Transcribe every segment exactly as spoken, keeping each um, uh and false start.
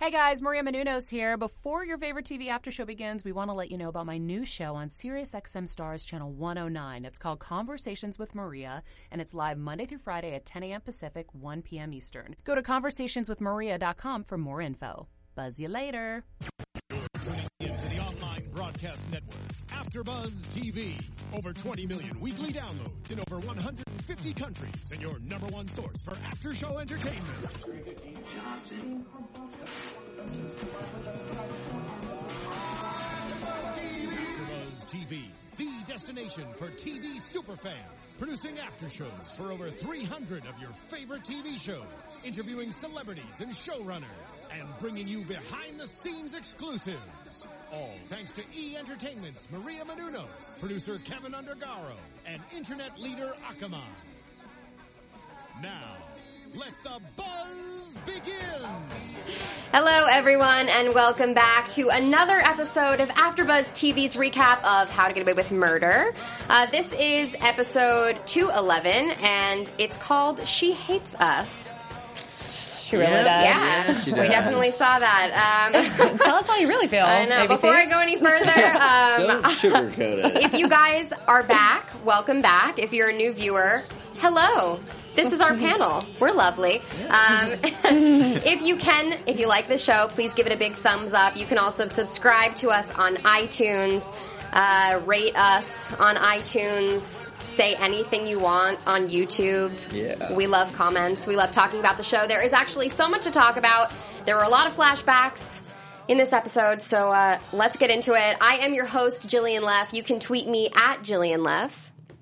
Hey guys, Maria Menounos here. Before your favorite T V after show begins, we want to let you know about my new show on SiriusXM Stars Channel one oh nine. It's called Conversations with Maria, and it's live Monday through Friday at ten a.m. Pacific, one p.m. Eastern. Go to conversationswith maria dot com for more info. Buzz you later. Tuning into the online broadcast network, AfterBuzz T V. Over twenty million weekly downloads in over one hundred fifty countries, and your number one source for after-show entertainment. AfterBuzz T V, the destination for T V superfans, producing after shows for over three hundred of your favorite T V shows, interviewing celebrities and showrunners, and bringing you behind-the-scenes exclusives. All thanks to E! Entertainment's Maria Menounos, producer Kevin Undergaro, and internet leader Akamai. Now, let the buzz begin! Hello, everyone, and welcome back to another episode of AfterBuzz T V's recap of How to Get Away with Murder. Uh, this is episode two eleven, and it's called She Hates Us. She really yeah, does. Yeah, yeah she we does. definitely saw that. Um, Tell us how you really feel. I know. A B C. Before I go any further, um, Don't sugarcoat it. if you guys are back, welcome back. If you're a new viewer, hello. This is our panel. We're lovely. Um, if you can, if you like the show, please give it a big thumbs up. You can also subscribe to us on iTunes, uh, rate us on iTunes, say anything you want on YouTube. Yeah. We love comments. We love talking about the show. There is actually so much to talk about. There were a lot of flashbacks in this episode, so uh, let's get into it. I am your host, Jillian Leff. You can tweet me at Jillian Leff.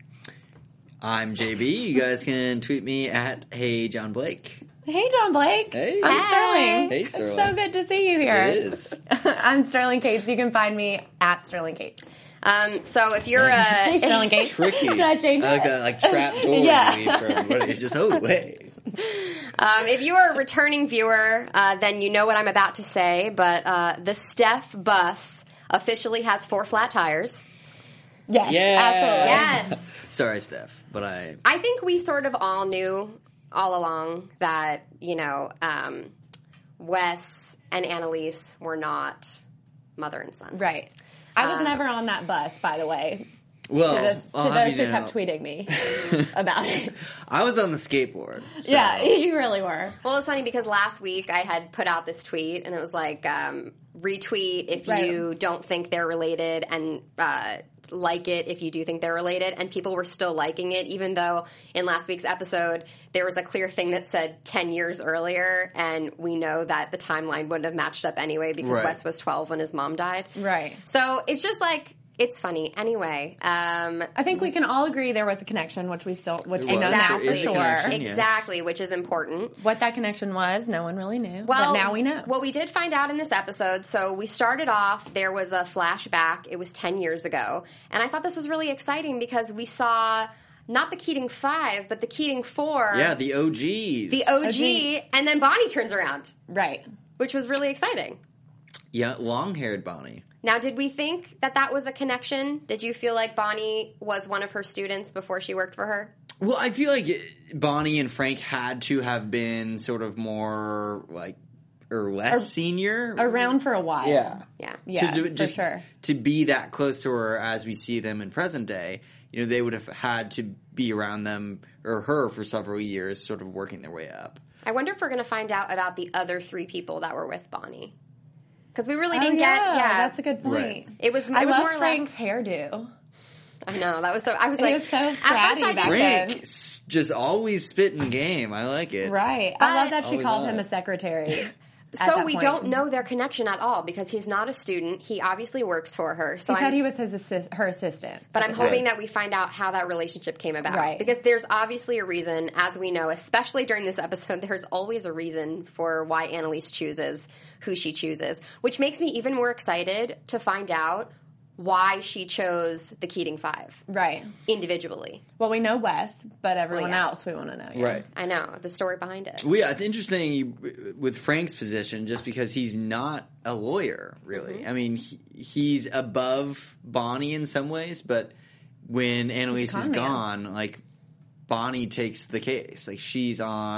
I'm J B. You guys can tweet me at Hey John Blake. Hey, John Blake. Hey. I'm Hey. Sterling. Hey, Sterling. It's so good to see you here. It is. I'm Sterling Cates. You can find me at Sterling Cates. Um, so if you're Hey, a Sterling Cates. Tricky. Should I change it? Like a like trap door Yeah. lead for everybody. It's just, oh, wait. um, if you are a returning viewer, uh, then you know what I'm about to say. But uh, the Steph bus officially has four flat tires. Yes, Yeah. absolutely. Yes. Sorry, Steph, but I... I think we sort of all knew all along that, you know, um, Wes and Annalise were not mother and son. Right. I was Uh, never on that bus, by the way. Well, To, this, to I'll have those you who know. kept tweeting me about it. I was on the skateboard. So. Yeah, you really were. Well, it's funny because last week I had put out this tweet and it was like, um, retweet if Right. you don't think they're related and uh, like it if you do think they're related. And people were still liking it, even though in last week's episode there was a clear thing that said ten years earlier. And we know that the timeline wouldn't have matched up anyway because Right. Wes was twelve when his mom died. Right. So it's just like, it's funny. Anyway, um, I think we can all agree there was a connection, which we still, which It we know was. now There for is a sure. connection. Yes. exactly, which is important. What that connection was, no one really knew. Well, but now we know. What we did find out in this episode, so we started off, there was a flashback. It was ten years ago. And I thought this was really exciting because we saw not the Keating Five, but the Keating Four. Yeah, the O Gs. The O G. And then Bonnie turns around, Right. which was really exciting. Yeah, long-haired Bonnie. Now, did we think that that was a connection? Did you feel like Bonnie was one of her students before she worked for her? Well, I feel like Bonnie and Frank had to have been sort of more, like, or less senior. Around for a while. Yeah. Yeah. Yeah, to do, for just sure. to be that close to her as we see them in present day, you know, they would have had to be around them or her for several years, sort of working their way up. I wonder if we're going to find out about the other three people that were with Bonnie. Because we really Oh, didn't yeah, get, yeah. that's a good point. Right. It was, it I was love more or Frank's less. hairdo. I know, that was so, I was It like, was so at bratty first I back didn't- then. Frank, s- just always spitting game. I like it. Right. But- I love that she Always called on him it. a secretary. at So that we point. don't know their connection at all because he's not a student. He obviously works for her. So He said I'm, he was his assist, her assistant. but at I'm the time. hoping that we find out how that relationship came about. Right. Because there's obviously a reason, as we know, especially during this episode, there's always a reason for why Annalise chooses who she chooses, which makes me even more excited to find out why she chose the Keating Five Right. individually. Well, we know Wes, but everyone yeah. else we want to know. Yeah. Right. I know, the story behind it. Well, yeah, it's interesting you- with Frank's position just because he's not a lawyer, really. Mm-hmm. I mean, he, he's above Bonnie in some ways, but when Annalise con is man. gone, like, Bonnie takes the case. Like, she's on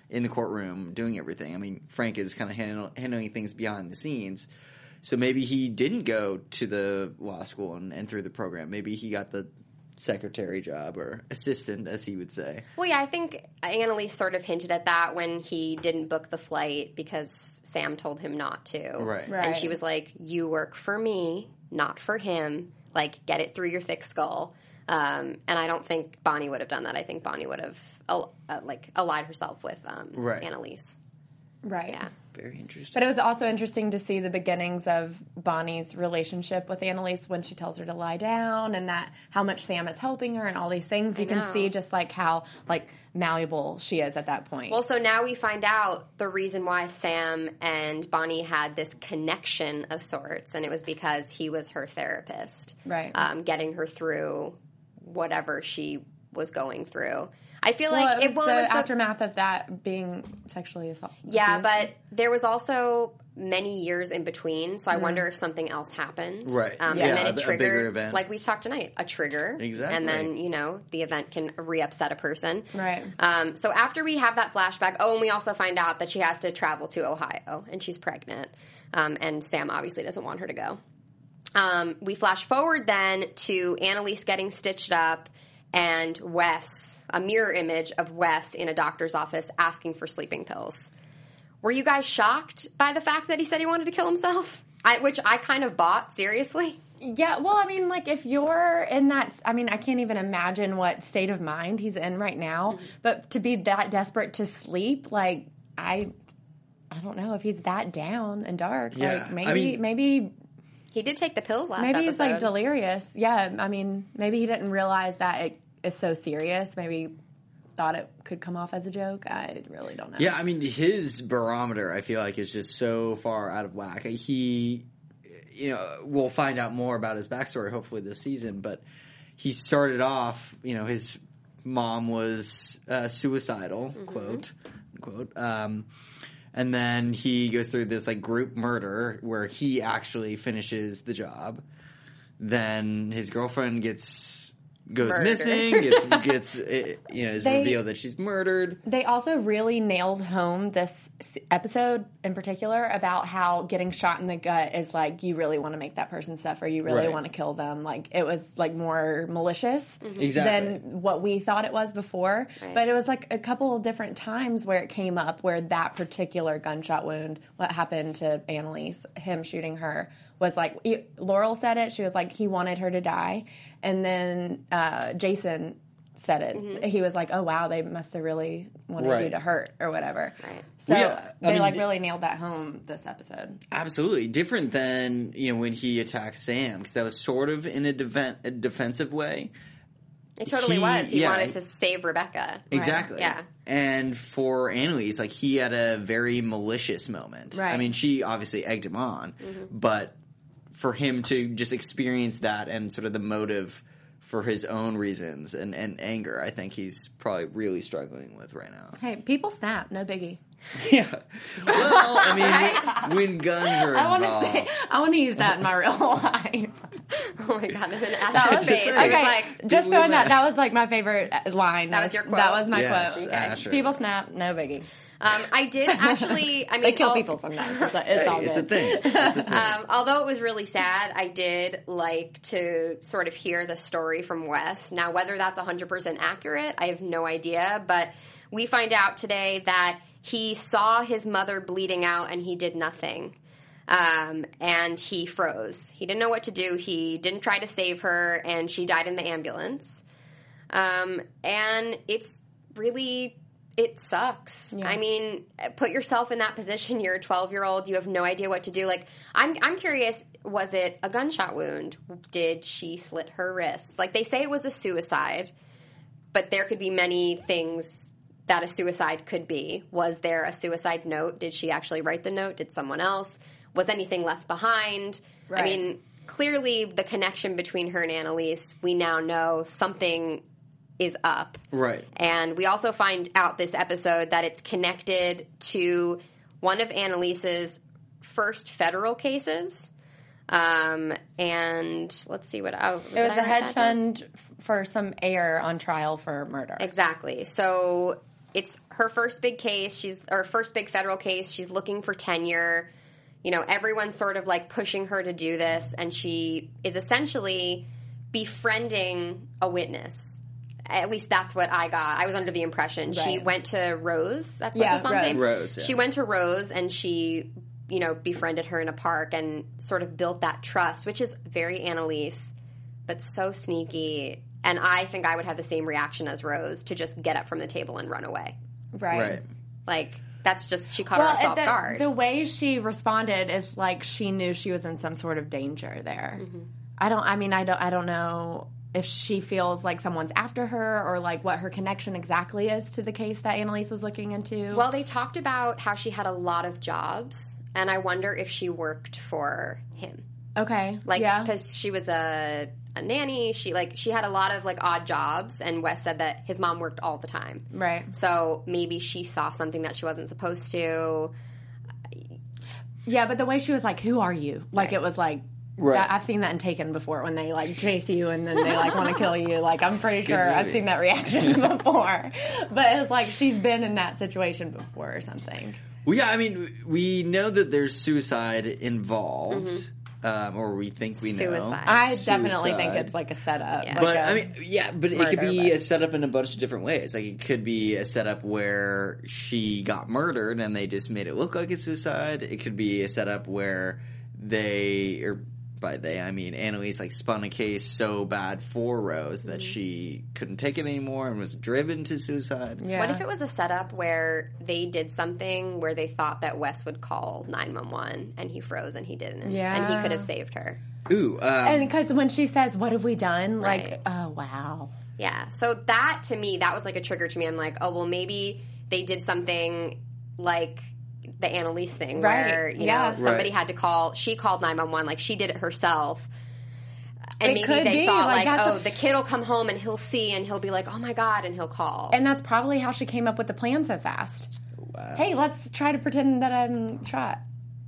in the courtroom doing everything. I mean, Frank is kind of handle, handling things behind the scenes. So maybe he didn't go to the law school and, and through the program. Maybe he got the secretary job or assistant, as he would say. Well, yeah, I think Annalise sort of hinted at that when he didn't book the flight because Sam told him not to. Right. Right. And she was like, you work for me, not for him. Like, get it through your thick skull. Um, and I don't think Bonnie would have done that. I think Bonnie would have, uh, like, allied herself with um, Right. Annalise. Right. Yeah. Very interesting. But it was also interesting to see the beginnings of Bonnie's relationship with Annalise when she tells her to lie down and that how much Sam is helping her and all these things. You I can know. see just like how like malleable she is at that point. Well, so now we find out the reason why Sam and Bonnie had this connection of sorts, and it was because he was her therapist. Right. Um, getting her through whatever she was going through. I feel well, like it was if well, the it was the, aftermath of that being sexually assaulted. yeah, but there was also many years in between, so I wonder if something else happened. Right. Um, Yeah, and then a- it a bigger triggered, event. like we talked tonight, a trigger. Exactly. And then, you know, the event can re-upset a person. Right. Um, so after we have that flashback, oh, and we also find out that she has to travel to Ohio, and she's pregnant. Um, and Sam obviously doesn't want her to go. Um, we flash forward then to Annalise getting stitched up and Wes, a mirror image of Wes in a doctor's office asking for sleeping pills. Were you guys shocked by the fact that he said he wanted to kill himself? I, which I kind of bought, seriously. Yeah, well, I mean, like, if you're in that, I mean, I can't even imagine what state of mind he's in right now, Mm-hmm. but to be that desperate to sleep, like, I, I don't know if he's that down and dark. Yeah, Like, I maybe, mean- maybe, He did take the pills last maybe episode. he's, like, delirious. Yeah, I mean, maybe he didn't realize that it is so serious. Maybe thought it could come off as a joke. I really don't know. Yeah, I mean, his barometer, I feel like, is just so far out of whack. He, you know, we'll find out more about his backstory hopefully this season, but he started off, you know, his mom was uh, suicidal, Mm-hmm. quote, unquote. Um, and then he goes through this, like, group murder where he actually finishes the job. Then his girlfriend gets... goes Murdered. missing, gets, gets, it, you know, is They- revealed that she's murdered. They also really nailed home this s- episode in particular about how getting shot in the gut is like you really want to make that person suffer. You really Right. want to kill them. Like it was like more malicious Exactly. than what we thought it was before. Right. But it was like a couple of different times where it came up where that particular gunshot wound, what happened to Annalise, him shooting her, was like, e- Laurel said it. She was like, he wanted her to die. And then uh, Jason said it. Mm-hmm. He was like, oh, wow, they must have really wanted you Right. to hurt or whatever. Right. So Well, yeah, I they mean, like d- really nailed that home this episode. Absolutely. Different than, you know, when he attacked Sam, because that was sort of in a, defen- a defensive way. It totally He- was. He yeah, wanted he- to save Rebecca. Exactly. Yeah. And for Annalise, like, he had a very malicious moment. Right. I mean, she obviously egged him on, but for him to just experience that and sort of the motive for his own reasons and, and anger, I think he's probably really struggling with right now. Hey, people snap. No biggie. Yeah. Well, I mean, when, when guns are I want involved. to say, I want to use that in my real life. Oh my god! And then That Asher's was face. It okay. was like, just Did throwing we that. laugh? That was like my favorite line. That was your quote? That was my Yes, quote. Asher. People snap. No biggie. um, I did actually. I mean, They kill al- people sometimes. It's, it's Hey, all it's a good. thing. It's a thing. Um, although it was really sad, I did like to sort of hear the story from Wes. Now, whether that's one hundred percent accurate, I have no idea. But we find out today that he saw his mother bleeding out and he did nothing. Um, and he froze. He didn't know what to do. He didn't try to save her, and she died in the ambulance. Um, and it's really, it sucks. Yeah. I mean, put yourself in that position. You're a twelve-year-old. You have no idea what to do. Like, I'm, I'm curious, was it a gunshot wound? Did she slit her wrist? Like, they say it was a suicide, but there could be many things that a suicide could be. Was there a suicide note? Did she actually write the note? Did someone else? Was anything left behind? I Right. mean, clearly the connection between her and Annalise, we now know something is up. Right. And we also find out this episode that it's connected to one of Annalise's first federal cases. Um, and let's see what oh, It was the hedge fund f- for some heir on trial for murder. Exactly. So it's her first big case. She's or first big federal case. She's looking for tenure. You know, everyone's sort of like pushing her to do this, and she is essentially befriending a witness. At least that's what I got. I was under the impression. Right. She went to Rose. That's what's yeah, his mom's Rose. name? Rose, yeah. She went to Rose, and she, you know, befriended her in a park and sort of built that trust, which is very Annalise, but so sneaky. And I think I would have the same reaction as Rose to just get up from the table and run away. Right. Right. Like, that's just, she caught well, herself the, off guard. The way she responded is like she knew she was in some sort of danger there. Mm-hmm. I don't, I mean, I don't, I don't know if she feels like someone's after her or like what her connection exactly is to the case that Annalise was looking into. Well, they talked about how she had a lot of jobs, and I wonder if she worked for him. Okay. Like, yeah. because she was a, a nanny. She, like, she had a lot of, like, odd jobs, and Wes said that his mom worked all the time. Right. So maybe she saw something that she wasn't supposed to. Yeah, but the way she was like, who are you? Like, Right. it was like, Right. that, I've seen that in Taken before when they, like, chase you and then they, like, want to kill you. Like, I'm pretty sure movie. I've seen that reaction before. But it's like she's been in that situation before or something. Well, yeah, I mean, we know that there's suicide involved, Mm-hmm. um, or we think we know. Suicide. I definitely Suicide. think it's like a setup. Yeah. Like But a I mean, yeah, but it murder, could be but- a setup in a bunch of different ways. Like it could be a setup where she got murdered and they just made it look like a suicide. It could be a setup where they, or by they I mean Annalise, like spun a case so bad for Rose that Mm-hmm. she couldn't take it anymore and was driven to suicide. Yeah. What if it was a setup where they did something where they thought that Wes would call nine one one and he froze and he didn't? Yeah. And he could have saved her. Ooh, um, And because when she says, what have we done? Right. Like, oh, wow. Yeah. So that, to me, that was like a trigger to me. I'm like, oh, well, maybe they did something like the Annalise thing Right. where, you Yeah. know, somebody Right. had to call, she called nine one one, like she did it herself. And It maybe could they be, thought like, like, that's oh, a- the kid will come home and he'll see and he'll be like, oh my God, and he'll call. And that's probably how she came up with the plan so fast. wow. Hey, let's try to pretend that I'm shot.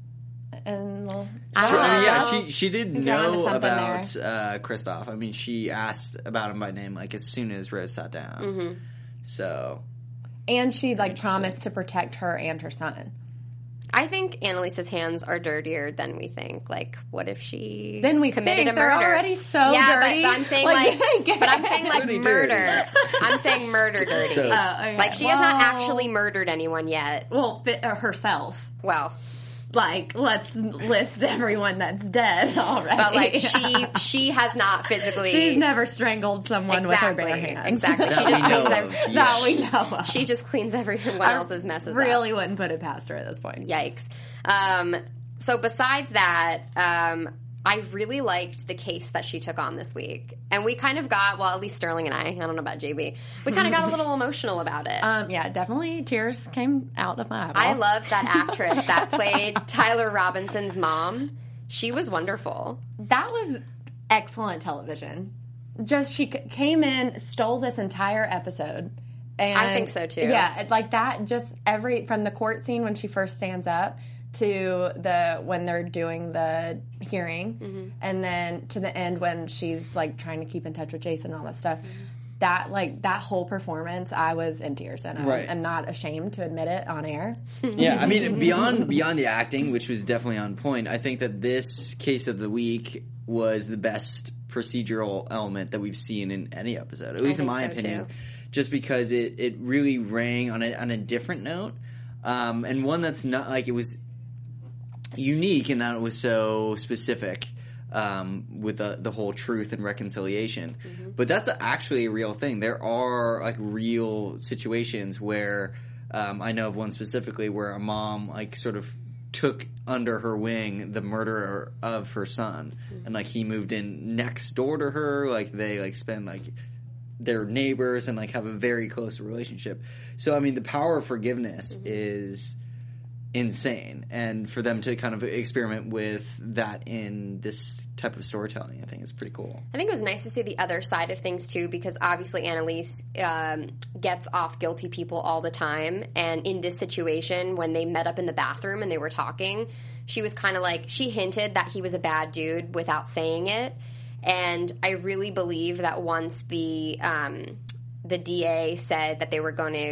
And we'll... I Sure, don't I mean, yeah, know. she she did Think you're onto know something about uh, Kristoff. I mean, she asked about him by name like as soon as Rose sat down. Mm-hmm. So And she, like, promised to protect her and her son. I think Annalise's hands are dirtier than we think. Like, what if she Then we committed think a they're murder? already so yeah, dirty. But, but I'm saying Like, like, get but I'm saying like Dirty, murder. dirty. I'm saying murder dirty. So- Oh, okay. Like she has not Well- actually murdered anyone yet. Well, fi- uh, herself. Well, Like, let's list everyone that's dead already. but like she she has not physically. She's never strangled someone exactly with her bare hands. exactly. That She we just know cleans of, every, That yes. we know of. she just cleans everyone I else's messes really up. wouldn't put it past her at this point. Yikes. Um, so besides that, um, I really liked the case that she took on this week. And we kind of got, well, at least Sterling and I, I don't know about J B, we kind of got a little emotional about it. Um, yeah, definitely tears came out of my eyeballs. I love that actress that played Tyler Robinson's mom. She was wonderful. That was excellent television. Just she c- came in, stole this entire episode. And I think so, too. Yeah, it- like that. Just every from the court scene when she first stands up to the when they're doing the hearing, Mm-hmm. and then to the end when she's like trying to keep in touch with Jason and all that stuff. That like that whole performance, I was in tears, and Right. I'm not ashamed to admit it on air. Yeah, I mean, beyond beyond the acting, which was definitely on point, I think that this case of the week was the best procedural element that we've seen in any episode, at least in think my so, opinion. too. Just because it, it really rang on a on a different note, um, and one that's not like it was unique in that it was so specific. Um, with the the whole truth and reconciliation, Mm-hmm. but that's actually a real thing. There are like real situations where um, I know of one specifically where a mom like sort of took under her wing the murderer of her son, Mm-hmm. and like he moved in next door to her. Like they like spend like they're neighbors and like have a very close relationship. So I mean, the power of forgiveness Mm-hmm. is insane, and for them to kind of experiment with that in this type of storytelling, I think is pretty cool. I think it was nice to see the other side of things too, because obviously Annalise um, gets off guilty people all the time, and in this situation, when they met up in the bathroom and they were talking, she was kind of like, she hinted that he was a bad dude without saying it, and I really believe that once the um, the D A said that they were going to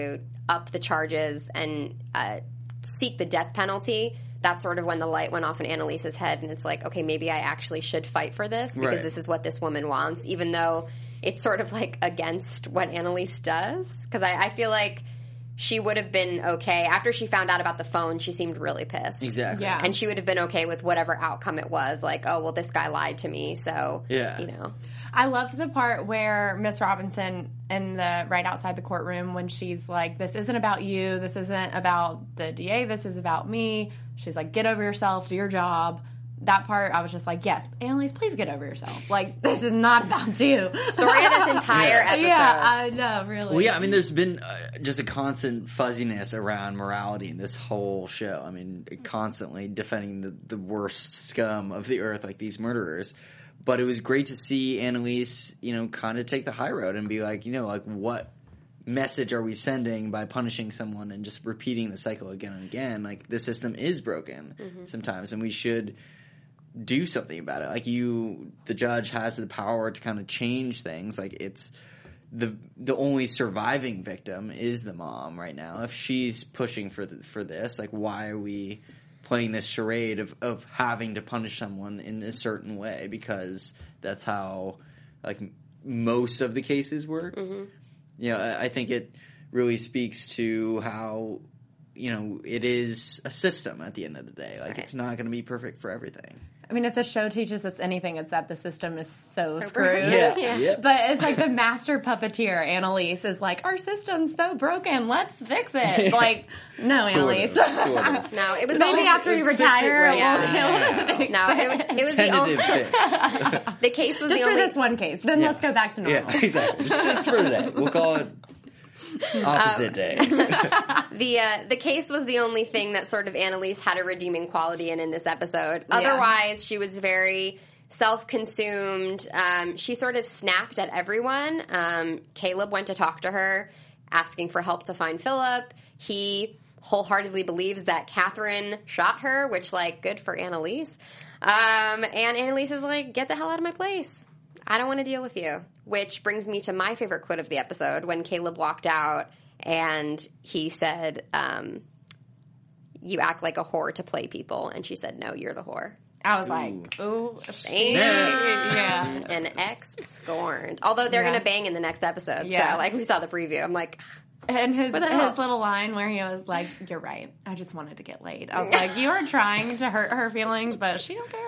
up the charges and uh, seek the death penalty, that's sort of when the light went off in Annalise's head, and it's like, okay, maybe I actually should fight for this because Right. this is what this woman wants, even though it's sort of like against what Annalise does. Because I, I feel like she would have been okay. After she found out about the phone, she seemed really pissed. Exactly. Yeah. And she would have been okay with whatever outcome it was. Like, oh, well, this guy lied to me, so, Yeah. you know. I loved the part where Miss Robinson in the right outside the courtroom when she's like, "This isn't about you. This isn't about the D A. This is about me." She's like, "Get over yourself. Do your job." That part, I was just like, "Yes, Annalise, please get over yourself. Like, this is not about you." Story of this entire episode. Yeah, I know, really. Well, yeah, I mean, there's been uh, just a constant fuzziness around morality in this whole show. I mean, constantly defending the, the worst scum of the earth, like these murderers. But it was great to see Annalise, you know, kind of take the high road and be like, you know, like, what message are we sending by punishing someone and just repeating the cycle again and again? Like, the system is broken Mm-hmm. sometimes, and we should do something about it. Like, you, the judge has the power to kind of change things. Like, it's the the only surviving victim is the mom right now. If she's pushing for the, for this, like, why are we playing this charade of, of having to punish someone in a certain way? Because that's how, like, most of the cases work. Mm-hmm. You know, I, I think it really speaks to how, you know, it is a system at the end of the day. Like, Right. it's not going to be perfect for everything. I mean, if the show teaches us anything, it's that the system is so, So screwed. broken. Yeah, Yeah. yeah. But it's like the master puppeteer, Annalise, is like, our system's so broken, let's fix it. Like, no, Sort Annalise. of, sort of. No, it was Maybe the after you Let's fix it retire, right it now. won't- Yeah. it won't No, it, was- it was the only Tentative fix. the case was Just the for only this one case. Then Yeah. let's go back to normal. Yeah, exactly. Just, just for today. We'll call it opposite day. the uh, the case was the only thing that sort of Annalise had a redeeming quality in in this episode. Otherwise, she was very self-consumed. Um, she sort of snapped at everyone. Um, Caleb went to talk to her, asking for help to find Philip. He wholeheartedly believes that Catherine shot her, which, like, good for Annalise. Um, and Annalise is like, get the hell out of my place. I don't want to deal with you. Which brings me to my favorite quote of the episode when Caleb walked out and he said, um, you act like a whore to play people. And she said, no, you're the whore. I was like, ooh. Damn. Yeah. And X scorned. Although they're Yeah. going to bang in the next episode. Yeah. So, like, we saw the preview. I'm like, And his What the hell? his little line where he was like, "You're right. I just wanted to get laid." I was like, "You are trying to hurt her feelings, but she don't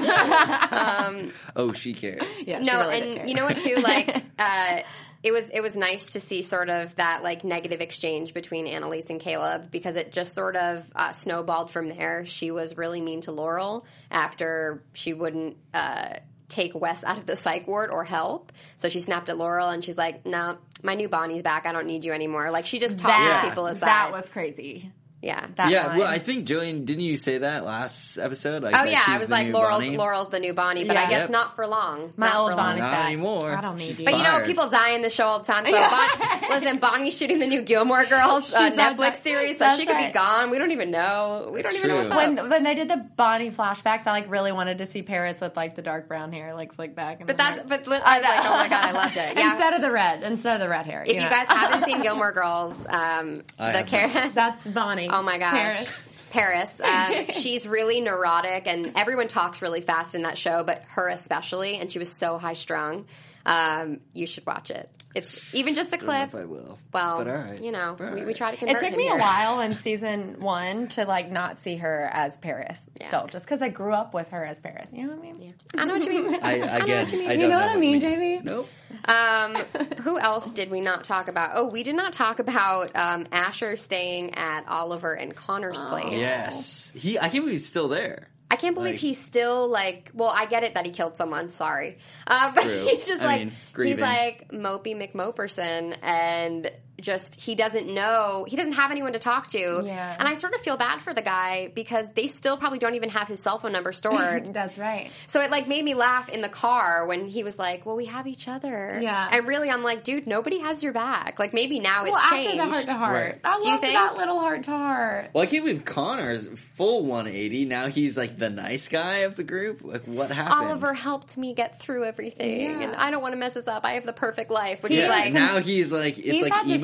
care." Oh, she cared. Yeah, she no, really did and care. you know what, too? Like, uh, it was it was nice to see sort of that, like, negative exchange between Annalise and Caleb because it just sort of uh, snowballed from there. She was really mean to Laurel after she wouldn't uh, take Wes out of the psych ward or help. So she snapped at Laurel and she's like, no, my new Bonnie's back. I don't need you anymore. Like, she just tosses that, people aside. that was crazy. yeah. That Yeah, line. well, I think, Jillian, didn't you say that last episode? Like, Oh that yeah, she I was the like new Laurel's Bonnie? Laurel's the new Bonnie, but Yeah. I guess Yep. not for long. My not old for long. Bonnie's Not back. anymore. I don't need She's you. But you know, fired. people die in the show all the time. So, Bon- listen, Bonnie's shooting the new Gilmore Girls uh, She's not Netflix that- series, so that's she could right. be gone. We don't even know. We don't That's even know what's true. up. When when they did the Bonnie flashbacks, I like really wanted to see Paris with like the dark brown hair, like slick back. And But the that's hair. but li- I was like, oh my god, I loved it. Yeah. Instead of the red, instead of the red hair. If you know. guys haven't seen Gilmore Girls, um, I the have Karen. that's Bonnie. Oh my gosh. Paris. Paris. Um, she's really neurotic, and everyone talks really fast in that show, but her especially, and she was so high strung. Um, you should watch it. It's even just a I don't know clip. if I will. Well, but all right. you know, All we, we right. try to convert It took him me here. a while in season one to like not see her as Paris. Yeah. Still, just because I grew up with her as Paris. You know what I mean? I know what you mean. I, again, what you mean. I You don't know what I you mean, J B? Nope. Um, who else did we not talk about? Oh, we did not talk about um, Asher staying at Oliver and Connor's place. Yes. He. I can't believe he's still there. I can't believe Like- he's still like. Well, I get it that he killed someone. Sorry, uh, but True. he's just I like mean, he's grieving. like Mopey McMoperson, and just he doesn't know he doesn't have anyone to talk to. Yeah. And I sort of feel bad for the guy because they still probably don't even have his cell phone number stored. That's right. So it like made me laugh in the car when he was like, "Well, we have each other." Yeah. and really, I'm like, dude, nobody has your back. Like maybe now it's well, after changed. the heart to heart, Right. I Do you loved think? that little heart to heart. Well, I can't believe Connor's full one eighty. Now he's like the nice guy of the group. Like, what happened? Oliver helped me get through everything, Yeah. and I don't want to mess this up. I have the perfect life, which Yeah. is like now he's like it's He's like had the emo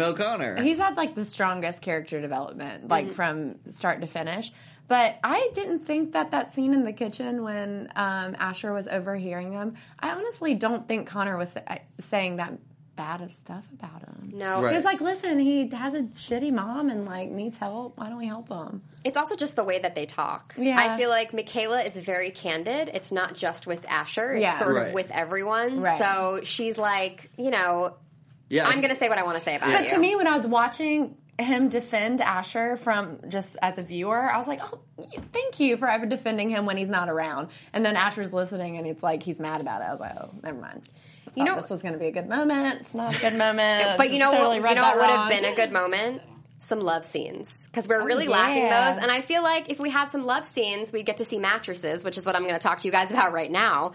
know Connor. He's had like the strongest character development, like mm-hmm. from start to finish. But I didn't think that that scene in the kitchen when um, Asher was overhearing him, I honestly don't think Connor was sa- saying that bad of stuff about him. No. Right. He was like, listen, he has a shitty mom and like needs help. Why don't we help him? It's also just the way that they talk. Yeah. I feel like Michaela is very candid. It's not just with Asher. It's Yeah. sort Right. of with everyone. Right. So she's like, you know, yeah. I'm going to say what I want to say about But you. to me, when I was watching him defend Asher from just as a viewer, I was like, oh, thank you for ever defending him when he's not around. And then Asher's listening and it's like he's mad about it. I was like, oh, never mind. I You know- this was going to be a good moment. It's not a good moment. But you know Totally what? read You know that what would wrong. have been a good moment? Some love scenes, because we're really yeah. lacking those. And I feel like if we had some love scenes, we'd get to see mattresses, which is what I'm going to talk to you guys about right now.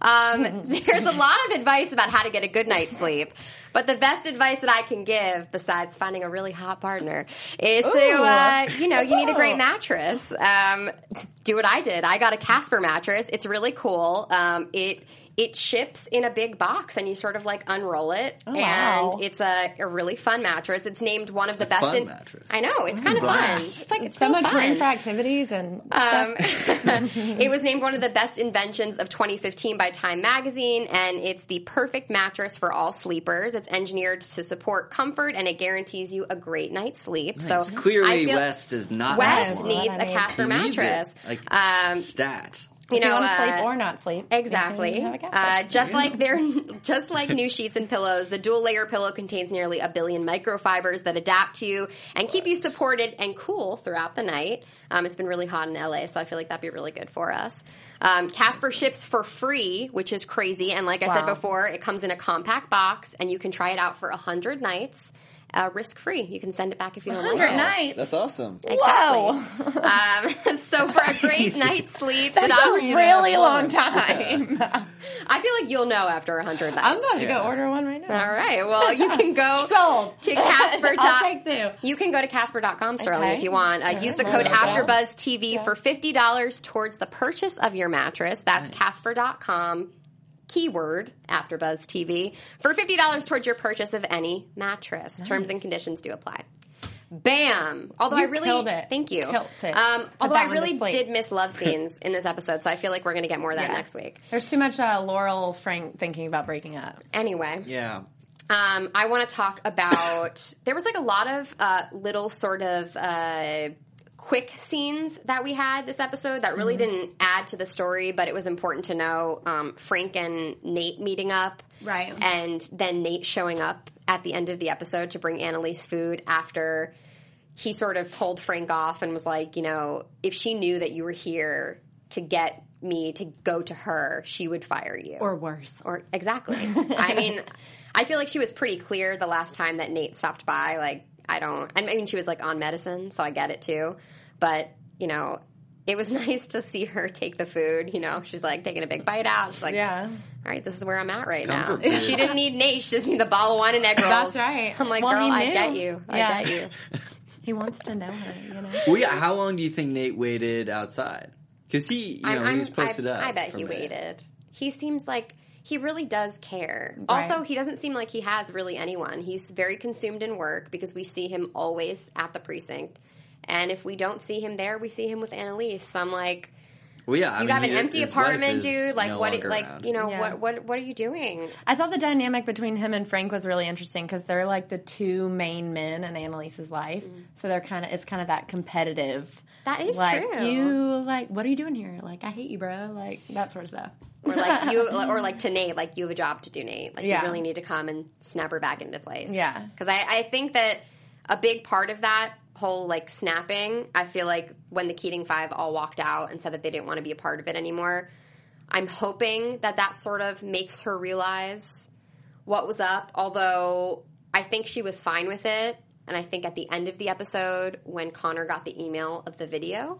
Um, there's a lot of advice about how to get a good night's sleep, but the best advice that I can give, besides finding a really hot partner, is Ooh. to uh, you know you need a great Ooh. mattress. Um, do what I did. I got a Casper mattress. It's really cool. Um, it. It ships in a big box, and you sort of like unroll it, Oh, wow. and it's a, a really fun mattress. It's named one of the A best. fun in- mattress. I know it's kind of fun. Blast. It's like it's So real much fun. room for activities and Um, stuff. it was named one of the best inventions of twenty fifteen by Time Magazine, and it's the perfect mattress for all sleepers. It's engineered to support comfort, and it guarantees you a great night's sleep. Nice. So Clearly, I feel Wes does not Wes have one. needs What I a need. Casper He needs mattress. it. Like, Um, stat. You If know, you want to uh, sleep or not sleep. Exactly. you can have a Casper. Uh, just like their, just like new sheets and pillows, the dual layer pillow contains nearly a billion microfibers that adapt to you and keep you supported and cool throughout the night. Um, it's been really hot in L A, so I feel like that'd be really good for us. Um, Casper ships for free, which is crazy. And like I said Wow. before, it comes in a compact box, and you can try it out for a hundred nights. Uh, risk-free. You can send it back if you don't like one hundred it. nights. That's awesome. Exactly. um, so for a great night's sleep, That's stop. a really long time. I feel like you'll know after a hundred nights. I'm about to Yeah. go order one right now. All right. Well, you can go Sold. to Casper. I'll take two. You can go to Casper dot com, Sterling, Okay. if you want. Uh, Okay. use the Well, code there we go. AfterBuzzTV for fifty dollars towards the purchase of your mattress. That's Nice. Casper dot com. Keyword AfterBuzzTV for fifty dollars towards your purchase of any mattress. Terms and conditions do apply. Bam! Although You I really killed it. thank you. Killed it. Um, Put although that I one to really sleep. did miss love scenes in this episode, so I feel like we're going to get more of that Yeah. next week. There's too much uh, Laurel Frank thinking about breaking up. Anyway, Yeah. Um, I want to talk about. There was like a lot of uh, little sort of uh, quick scenes that we had this episode that really didn't add to the story, but it was important to know. Um, Frank and Nate meeting up, Right. and then Nate showing up at the end of the episode to bring Annalise food after he sort of told Frank off and was like, you know, if she knew that you were here to get me to go to her, she would fire you. Or worse. Or exactly. I mean, I feel like she was pretty clear the last time that Nate stopped by. Like, I don't. I mean, she was like on medicine, so I get it too. But you know, it was nice to see her take the food. You know, she's like taking a big bite out. She's like, Yeah. all right, this is where I'm at right Comfort now. food. She didn't need Nate. She just needed the bottle of wine and egg rolls. That's right. I'm like, Well, girl, he I knew. get you. I Yeah. get you. He wants to know her, you know? Well, yeah. How long do you think Nate waited outside? Because he, you know, I'm, he was I'm- posted I, up. I bet for he a minute. waited. He seems like he really does care. Right. Also, he doesn't seem like he has really anyone. He's very consumed in work because we see him always at the precinct. And if we don't see him there, we see him with Annalise. So I'm like, Well, yeah. I you mean, have an he- empty his wife apartment, is dude. Like, no what? longer Like, around. you know, Yeah. what? What? What are you doing? I thought the dynamic between him and Frank was really interesting because they're like the two main men in Annalise's life. So they're kind of, it's kind of that competitive. That is like, true. you, like, what are you doing here? Like, I hate you, bro. Like, that sort of stuff. Or like you, or like to Nate, like you have a job to do, Nate. Like Yeah. you really need to come and snap her back into place. Yeah. Because I, I think that a big part of that whole like snapping, I feel like when the Keating Five all walked out and said that they didn't want to be a part of it anymore, I'm hoping that that sort of makes her realize what was up. Although I think she was fine with it, and I think at the end of the episode when Connor got the email of the video,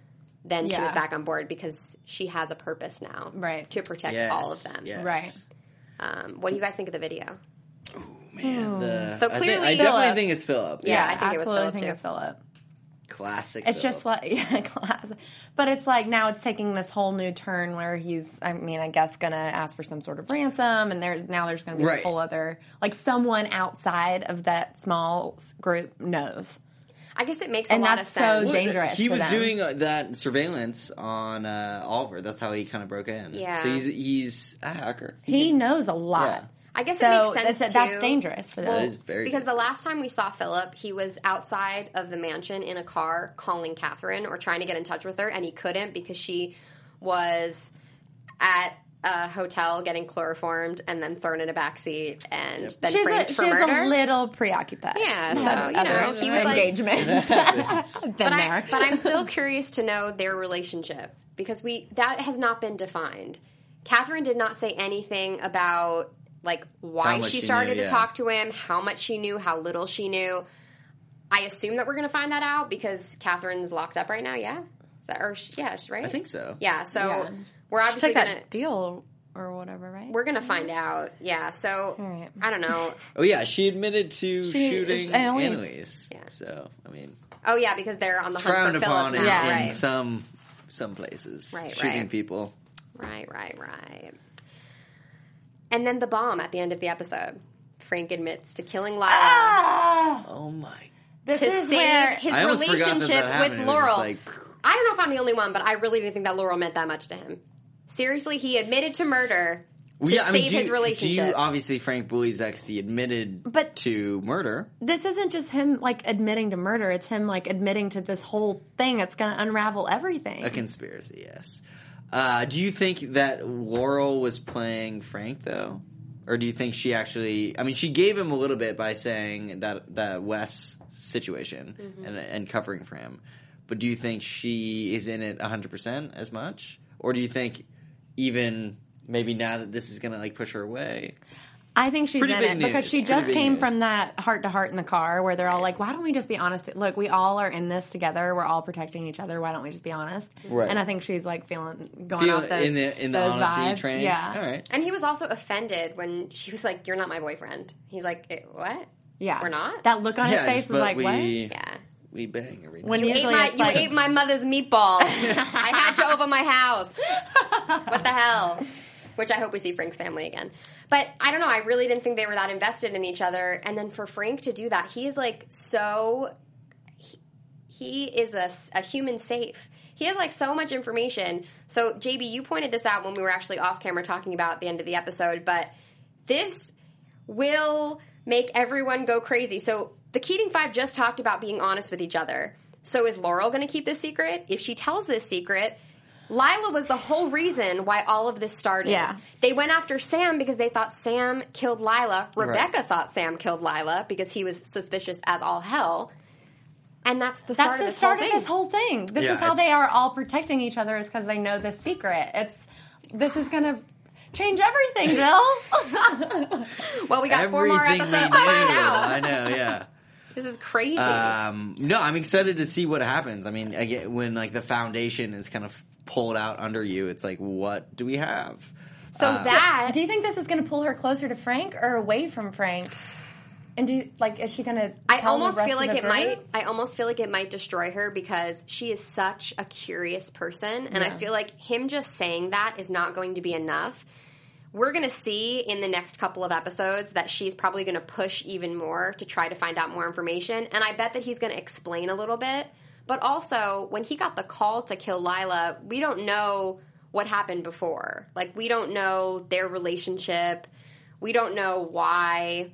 then she was Yeah. back on board because she has a purpose now, Right. to protect Yes, all of them. yes. Right. Um, what do you guys think of the video? Man, the, So I think- clearly- I, definitely Philip. think it's Philip. Yeah, I think it was absolutely Philip, think too. it's Philip. Classic. It's though. just like, yeah, classic. But it's like now it's taking this whole new turn where he's, I mean, I guess going to ask for some sort of ransom, and there's now there's going to be Right. this whole other, like someone outside of that small group knows. I guess it makes a And lot that's of sense. so Well, dangerous He for was them. doing uh, that surveillance on uh, Oliver. That's how he kind of broke in. Yeah. So he's he's a hacker. He knows a lot. Yeah. I guess So it makes sense that's, too. that's dangerous for them. That is very Because the dangerous. last time we saw Philip, he was outside of the mansion in a car calling Catherine or trying to get in touch with her, and he couldn't because she was at a hotel getting chloroformed and then thrown in a backseat and then she's framed a, for she's murder. a little preoccupied. Yeah, so, Had you know, other he was like- engagements than but, I, there. but I'm still curious to know their relationship because we that has not been defined. Catherine did not say anything about like How why much she she started knew, to yeah. talk to him, how much she knew, how little she knew. I assume that we're going to find that out because Catherine's locked up right now. Yeah, is that or yeah, she's right. I think so. Yeah, so Yeah. we're She obviously took going to that deal or whatever, right? we're going to find out. Yeah, so right. I don't know. Oh yeah, she admitted to She- shooting Annalise. Annalise. Yeah. So I mean, Oh yeah, because they're on the it's hunt frowned for Philip upon now. in, Yeah. in Right. some some places. Right, shooting right. people. Right, right, right. And then the bomb at the end of the episode. Frank admits to killing Lila Ah! Oh my! This to is save where his I almost forgot that relationship that happened. with It was Laurel. just like, I don't know if I'm the only one, but I really didn't think that Laurel meant that much to him. Seriously, he admitted to murder to yeah, I mean, save do his you, relationship. Do you, obviously, Frank believes that because he admitted But- to murder. this isn't just him like admitting to murder. It's him like admitting to this whole thing. It's going to unravel everything. A conspiracy, yes. Uh, do you think that Laurel was playing Frank though, or do you think she actually? I mean, she gave him a little bit by saying that that Wes situation Mm-hmm. and and covering for him. But do you think she is in it one hundred percent as much, or do you think even maybe now that this is going to like push her away? I think she's Pretty in big it because news. she Pretty just big came news. from that heart to heart in the car where they're all like, why don't we just be honest? Look, we all are in this together. We're all protecting each other. Why don't we just be honest? Right. And I think she's like feeling, going Feel off those, in the in the those honesty vibes. train. Yeah. All right. and he was also offended when she was like, "You're not my boyfriend." He's like, eh, "What? Yeah. We're not?" That look on Yeah, his face just- was but like, we, what? Yeah. We bang every night. When You ate usually my it's you like, ate my mother's meatballs. I had you over my house. What the hell? Which I hope we see Frank's family again. But I don't know. I really didn't think they were that invested in each other. And then for Frank to do that, he's like so. He, he is a, a human safe. He has like so much information. So J B, you pointed this out when we were actually off camera talking about the end of the episode. But this will make everyone go crazy. So the Keating Five just talked about being honest with each other. So is Laurel going to keep this secret? If she tells this secret, Lila was the whole reason why all of this started. Yeah. They went after Sam because they thought Sam killed Lila. Rebecca thought Sam killed Lila because he was suspicious as all hell. And that's the start That's of the this start whole of thing. this whole thing. This Yeah, is how it's- they are all protecting each other is because they know this secret. It's This is going to change everything, Bill. Well, we got four more Everything episodes we to find knew. out. I know, yeah. This is crazy. Um, no, I'm excited to see what happens. I mean, I get, when like the foundation is kind of pulled out under you, it's like, what do we have? so uh, that Do you think this is going to pull her closer to Frank or away from Frank? And do you, like, is she going to? I almost feel like it might. I almost feel like it might destroy her because she is such a curious person, and I Yeah. feel like him just saying that is not going to be enough. We're going to see in the next couple of episodes that she's probably going to push even more to try to find out more information, and I bet that he's going to explain a little bit. But also, when he got the call to kill Lila, we don't know what happened before. Like, we don't know their relationship. We don't know why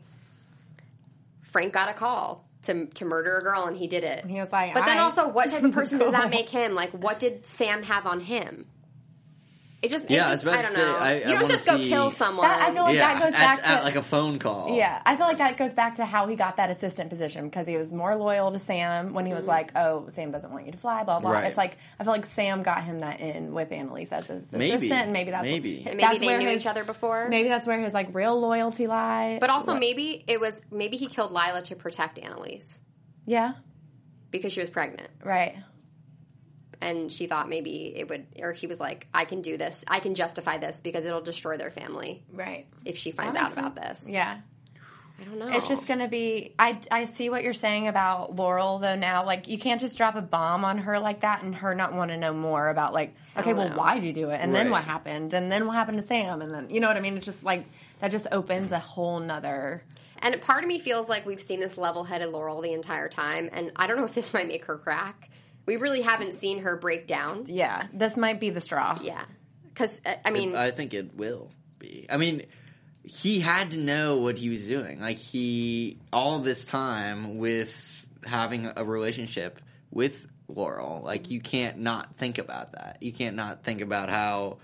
Frank got a call to to murder a girl, and he did it. He was like, but then "I also, what type of person does that know." make him? Like, what did Sam have on him? It just, Yeah, it I just, was about I to don't say, know. I- I you don't wanna just go see- kill someone. That- I feel like yeah, that goes at, back at to like a phone call. Yeah, I feel like that goes back to how he got that assistant position because he was more loyal to Sam when he was like, "Oh, Sam doesn't want you to fly." Blah blah. Right. It's like I feel like Sam got him that in with Annalise as his Maybe. assistant, and maybe that's Maybe. Maybe that's they where knew his- each other before. Maybe that's where his like real loyalty lies. But also, What- maybe it was maybe he killed Lila to protect Annalise yeah, because she was pregnant, right. and she thought maybe it would, or he was like, "I can do this. I can justify this because it'll destroy their family Right. if she finds That out makes about this." Yeah. I don't know. It's just going to be, I, I see what you're saying about Laurel, though, now. Like, you can't just drop a bomb on her like that and her not want to know more about, like, okay, Hell well, no. why'd you do it? And Right. then what happened? And then what happened to Sam? And then, you know what I mean? It's just, like, that just opens a whole nother... And part of me feels like we've seen this level-headed Laurel the entire time, and I don't know if this might make her crack. We really haven't seen her break down. Yeah, this might be the straw. Yeah. Because, I mean... I think it will be. I mean... He had to know what he was doing. Like, he, all this time with having a relationship with Laurel, like, you can't not think about that. You can't not think about how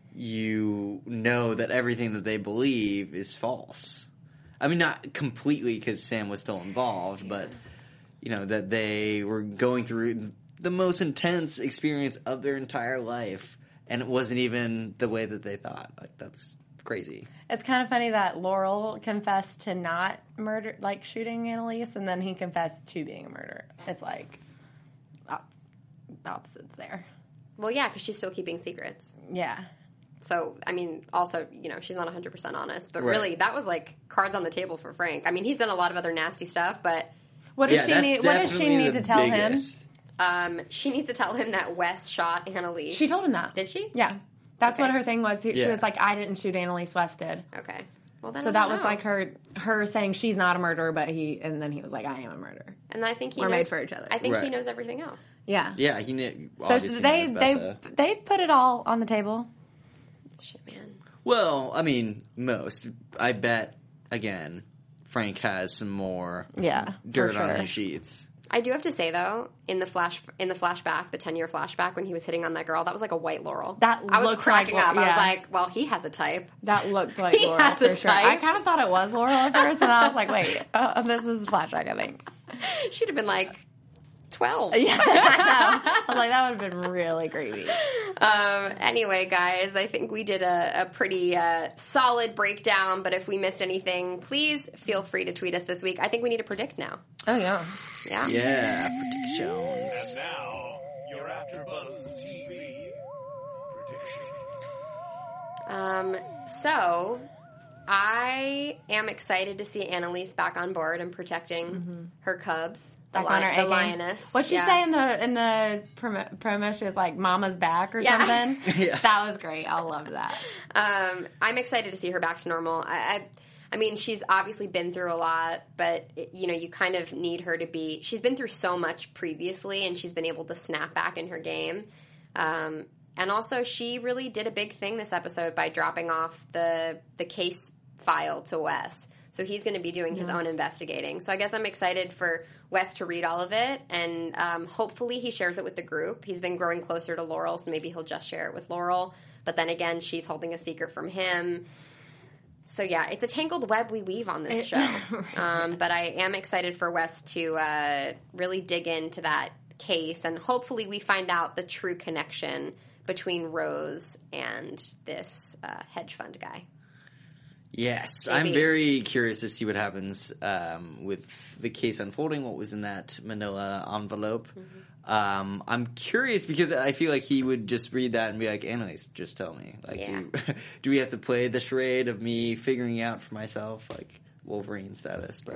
you know that everything that they believe is false. I mean, not completely because Sam was still involved, but, you know, that they were going through the most intense experience of their entire life, and it wasn't even the way that they thought. Like, that's... crazy. It's kind of funny that Laurel confessed to not murder, like shooting Annalise, and then he confessed to being a murderer. It's like op- opposites there. Well, yeah, because she's still keeping secrets. Yeah. So, I mean, also, you know, she's not one hundred percent honest. But Right. really, that was like cards on the table for Frank. I mean, he's done a lot of other nasty stuff, but What does Yeah, she that's need? What does she definitely need the to tell biggest. um, she needs to tell him that Wes shot Annalise. him? She told him that. Did she? Yeah. That's Okay. what her thing was. She Yeah. was like, I didn't shoot Annalise, West did. Okay. Well, then So I that don't was know. like her her saying she's not a murderer, but he, and then he was like, I am a murderer. And I think he We're knows, made for each other. I think he Right. knows everything else. Yeah. Yeah, he knew. So obviously they knows about they the- they put it all on the table. Shit, man. Well, I mean, most. I bet again, Frank has some more Yeah, dirt for on sure. his sheets. I do have to say though, in the flash, in the flashback, the ten year flashback when he was hitting on that girl, that was like a white Laurel. That I was looked cracking like- up. I was yeah. like, well, he has a type. That looked like He Laurel has a for sure. type. I kind of thought it was Laurel at first, and I was like, wait, oh, this is a flashback, I think. She'd have been like twelve. Yeah. I was like, that would have been really creepy. Um, anyway, guys, I think we did a, a pretty uh, solid breakdown. But if we missed anything, please feel free to tweet us this week. I think we need to predict now. Oh, yeah. Yeah. Yeah, predictions. And now, your AfterBuzz T V predictions. Um, so I am excited to see Annalise back on board and protecting her cubs, the, Back on li- her the A game. lioness. What'd she Yeah. say in the in the promo, promo? She was like, "Mama's back" or Yeah. something. Yeah. That was great. I love that. Um, I'm excited to see her back to normal. I, I, I mean, she's obviously been through a lot, but you know, you kind of need her to be. She's been through so much previously, and she's been able to snap back in her game. Um, and also, she really did a big thing this episode by dropping off the the case file to Wes. So he's going to be doing his own investigating. So I guess I'm excited for Wes to read all of it, and um, hopefully he shares it with the group. He's been growing closer to Laurel, so maybe he'll just share it with Laurel. But then again, she's holding a secret from him. So yeah, it's a tangled web we weave on this show. Um, but I am excited for Wes to uh, really dig into that case, and hopefully we find out the true connection between Rose and this uh, hedge fund guy. Yes, Maybe. I'm very curious to see what happens um, with the case unfolding. What was in that manila envelope? Mm-hmm. Um, I'm curious because I feel like he would just read that and be like, "Annalise, just tell me." Like, Yeah. do, do we have to play the charade of me figuring out for myself, like Wolverine status? But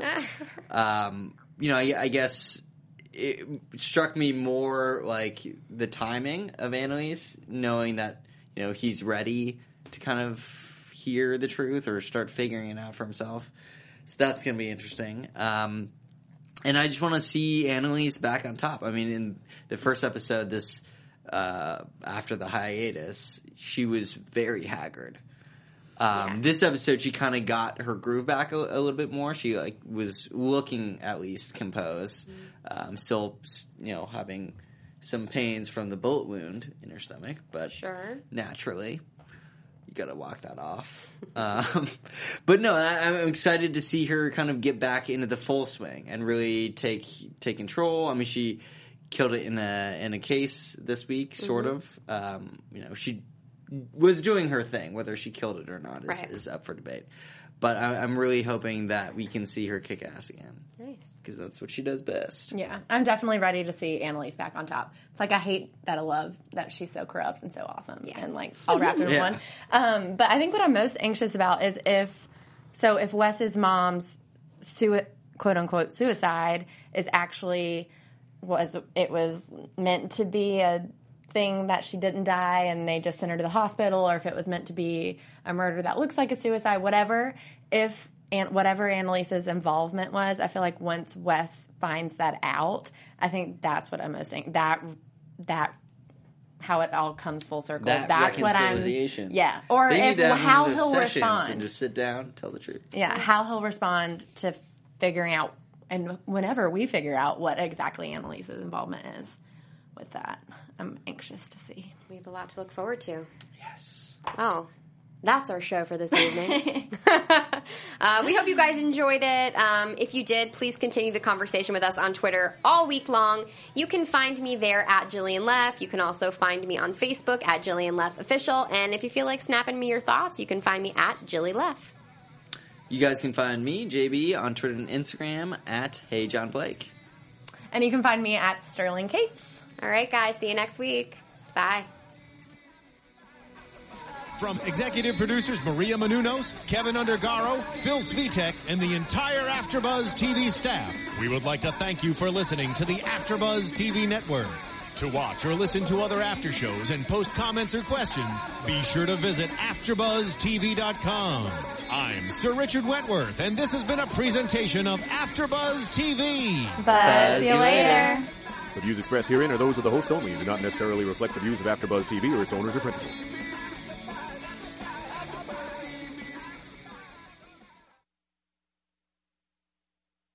um, you know, I, I guess it struck me more like the timing of Annalise, knowing that you know he's ready to kind of hear the truth or start figuring it out for himself. So that's going to be interesting. Um, and I just want to see Annalise back on top. I mean, in the first episode, this uh, after the hiatus, she was very haggard. Um, Yeah. This episode, she kind of got her groove back a, a little bit more. She like was looking at least composed, um, still you know having some pains from the bullet wound in her stomach, but Sure. naturally. You gotta walk that off. um, but no, I, I'm excited to see her kind of get back into the full swing and really take take control. I mean, she killed it in a in a case this week, sort Mm-hmm. of. Um, you know, she was doing her thing. Whether she killed it or not is, Right. is up for debate. But I, I'm really hoping that we can see her kick ass again. Nice. Because that's what she does best. Yeah, I'm definitely ready to see Annalise back on top. It's like I hate that I love that she's so corrupt and so awesome, Yeah. and like all wrapped in Yeah. one. Um, but I think what I'm most anxious about is if so if Wes's mom's sui- quote unquote suicide is actually was it was meant to be a thing that she didn't die and they just sent her to the hospital, or if it was meant to be a murder that looks like a suicide, whatever. If and whatever Annalise's involvement was, I feel like once Wes finds that out, I think that's what I'm most saying. That that how it all comes full circle. That that's what I'm. reconciliation. Yeah, or they if need to have how one of those he'll sessions respond. and just sit down, tell the truth. Yeah, how he'll respond to figuring out, and whenever we figure out what exactly Annalise's involvement is with that, I'm anxious to see. We have a lot to look forward to. Yes. Oh, that's our show for this evening. uh, we hope you guys enjoyed it. Um, if you did, please continue the conversation with us on Twitter all week long. You can find me there at Jillian Leff. You can also find me on Facebook at Jillian Leff Official. And if you feel like snapping me your thoughts, you can find me at Jilly Leff. You guys can find me, J B, on Twitter and Instagram at Hey John Blake. And you can find me at Sterling Cates. All right, guys. See you next week. Bye. From executive producers Maria Menounos, Kevin Undergaro, Phil Svitek, and the entire AfterBuzz T V staff, we would like to thank you for listening to the AfterBuzz T V network. To watch or listen to other after shows and post comments or questions, be sure to visit after buzz T V dot com. I'm Sir Richard Wentworth, and this has been a presentation of AfterBuzz T V. Buzz you later. The views expressed herein are those of the hosts only and do not necessarily reflect the views of AfterBuzz T V or its owners or principals.